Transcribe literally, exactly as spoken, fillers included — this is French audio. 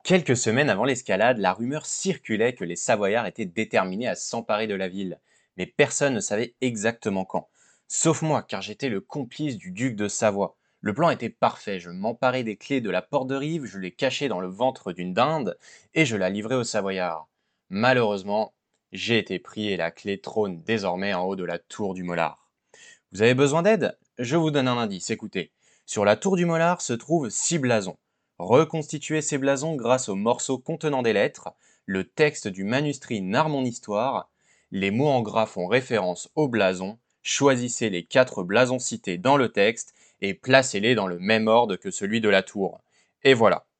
Quelques semaines avant l'escalade, la rumeur circulait que les Savoyards étaient déterminés à s'emparer de la ville, mais personne ne savait exactement quand. Sauf moi, car j'étais le complice du duc de Savoie. Le plan était parfait, je m'emparais des clés de la porte de Rive, je les cachais dans le ventre d'une dinde, et je la livrais aux Savoyards. Malheureusement, j'ai été pris et la clé trône désormais en haut de la tour du Mollard. Vous avez besoin d'aide? Je vous donne un indice, écoutez. Sur la tour du Mollard se trouvent six blasons. Reconstituez ces blasons grâce aux morceaux contenant des lettres, le texte du manuscrit narre mon histoire, les mots en gras font référence aux blasons, choisissez les quatre blasons cités dans le texte et placez-les dans le même ordre que celui de la tour. Et voilà,